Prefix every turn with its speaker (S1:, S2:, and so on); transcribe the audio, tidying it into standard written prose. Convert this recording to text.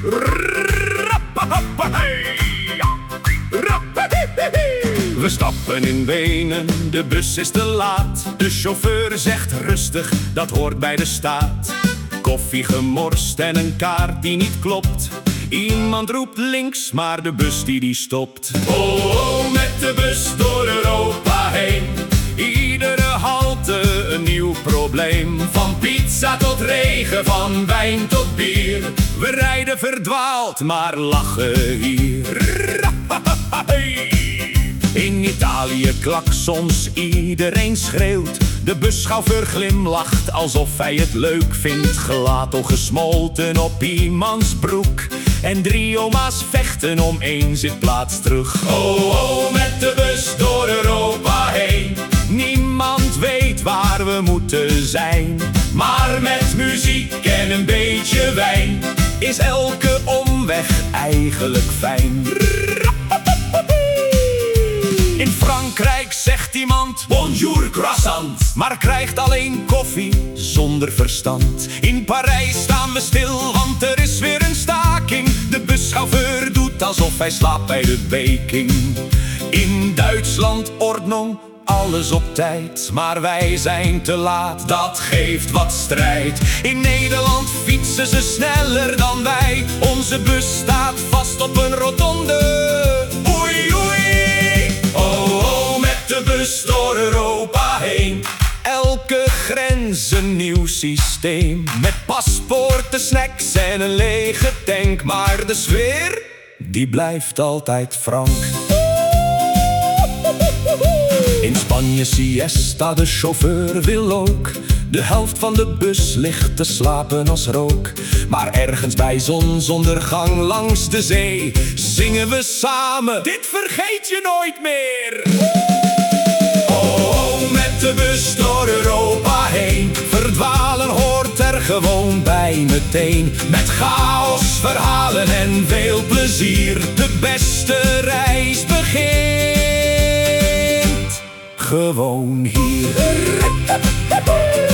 S1: We stappen in Wenen, de bus is te laat. De chauffeur zegt rustig, dat hoort bij de staat. Koffie gemorst en een kaart die niet klopt. Iemand roept links, maar de bus die stopt. Oh, oh, met de bus door Europa heen. Iedere halte een nieuw probleem. Van pizza tot regen, van wijn tot bier. We rijden verdwaald, maar lachen hier. In Italië klaksons, iedereen schreeuwt. De buschauffeur glimlacht alsof hij het leuk vindt. Gelato gesmolten op iemands broek. En 3 oma's vechten om 1 zitplaats terug. Oh, oh, met de bus door Europa heen. Niemand weet waar we moeten zijn. Maar met muziek en een beetje wijn is elke omweg eigenlijk fijn. In Frankrijk zegt iemand bonjour croissant, maar krijgt alleen koffie zonder verstand. In Parijs staan we stil, want er is weer een staking. De buschauffeur doet alsof hij slaapt bij de baking. In Duitsland Ordnung, alles op tijd, maar wij zijn te laat, dat geeft wat strijd. In Nederland fietsen ze sneller dan wij. Onze bus staat vast op een rotonde. Oei, oei. Oh, oh, met de bus door Europa heen. Elke grens een nieuw systeem. Met paspoorten, snacks en een lege tank. Maar de sfeer, die blijft altijd frank. In Spanje siesta, de chauffeur wil ook. De helft van de bus ligt te slapen als rook. Maar ergens bij zonsondergang langs de zee zingen we samen: dit vergeet je nooit meer. Oh, oh, met de bus door Europa heen. Verdwalen hoort er gewoon bij meteen. Met chaos, verhalen en veel plezier. De beste reis begint gewoon hier.